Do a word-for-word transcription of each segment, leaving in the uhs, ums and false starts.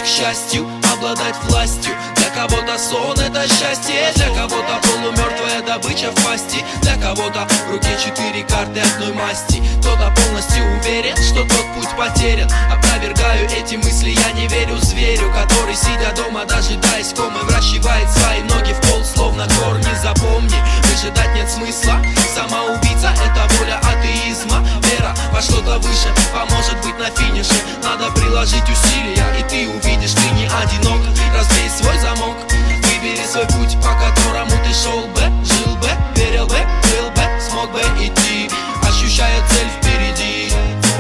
счастью обладать властью. Для кого-то сон — это счастье, для кого-то полумертвая добыча в пасти, для кого-то в руке четыре карты одной масти. Кто-то полностью уверен, что тот путь потерян. Опровергаю эти мысли, я не верю зверю, который, сидя дома, дожидаясь комы, вращивает свои ноги в пол, словно корни. Запомни, выжидать нет смысла. Самоубийца — это воля атеизма. Вера во что-то выше поможет быть на финише. Надо приложить усилия, и ты увидишь, ты не одинок. Разбей свой замок, выбери свой путь, по которому ты шел бы, жил бы, верил бы, был бы, смог бы идти, ощущая цель впереди.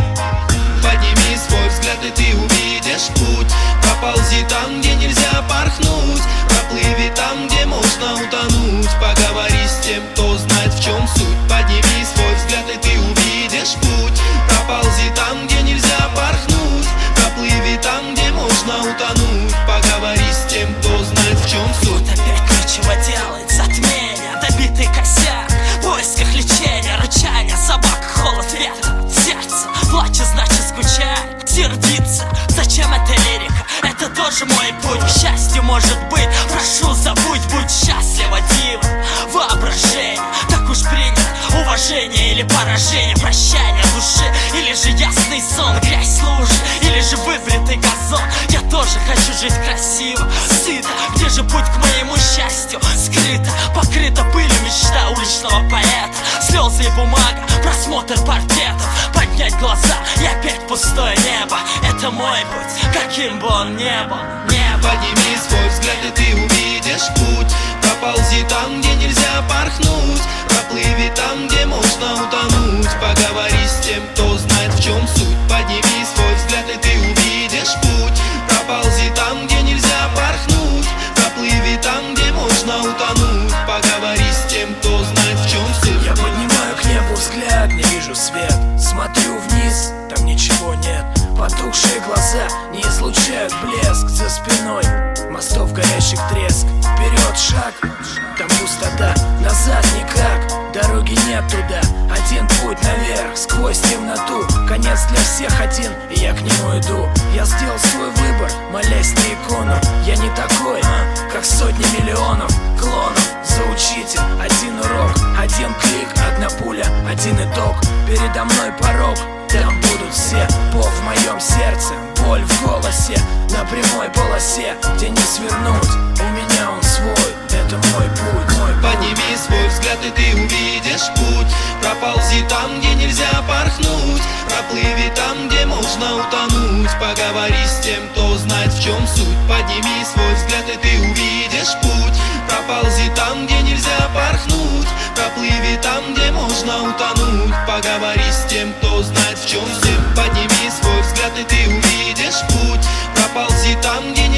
Подними свой взгляд, и ты увидишь путь. Проползи там, где нельзя порхнуть, проплыви там, где можно утонуть. Поговори с тем, кто знает, в чем суть. Подними свой взгляд, и ты увидишь путь. Проползи там, где нельзя порхнуть, проплыви там, где можно утонуть. Поговори с тем, кто знает, в чем суть. Вот опять нечего делать, затмение, добитый косяк, в поисках лечения, рычания собак, холод ветра, сердце плачет, значит скучает, сердится. Зачем эта лирика? Это тоже мой путь. К счастью, может быть, прошу, забудь, будь счастлива, дива, воображение. Так уж принято, уважение или поражение, прощание души, или же ясный сон, грязь лужи, или же выбритый газон. Я тоже хочу жить красиво, сыто. Где же путь к моему счастью? Скрыто, покрыта пылью мечта уличного поэта. Слезы и бумага, просмотр портретов, поднять глаза и опять пустое небо. Это мой путь, каким бы он ни был, не был. Подними свой взгляд, и ты увидишь путь. Проползи там, где нельзя порхнуть, проплыви там, где можно утонуть. Поговори с тем, кто знает, в чем суть. Подними свой взгляд, и ты увидишь путь. Проползи там, где нельзя порхнуть, проплыви там, где можно утонуть. Поговори с тем, кто знает, в чем суть. Я поднимаю к небу взгляд, не вижу свет. Смотрю вниз, там ничего нет. Потухшие глаза не излучают блеск. За спиной мостов горящих треск. Вперед шаг, там пустота, назад никак. Дороги нет туда, один путь наверх, сквозь темноту. Конец для всех один, и я к нему иду. Я сделал свой выбор, молясь на икону. Я не такой, как сотни миллионов клонов. За учитель один урок, один клик, одна пуля, один итог. Передо мной порог, там будут все. Бог в моем сердце, боль в голосе, на прямой полосе, где не свернуть. У меня он свой, это мой путь, мой путь. Подними свой взгляд, и ты увидишь путь. Проползи там, где нельзя порхнуть, проплыви там, где можно утонуть. Поговори с тем, кто знает, в чем суть. Подними свой взгляд, и ты увидишь путь. Проползи там, где нельзя порхнуть, проплыви там, где можно утонуть. Поговори с тем, кто знает, в чем суть. Подними свой взгляд, и ты увидишь путь. Проползи там, где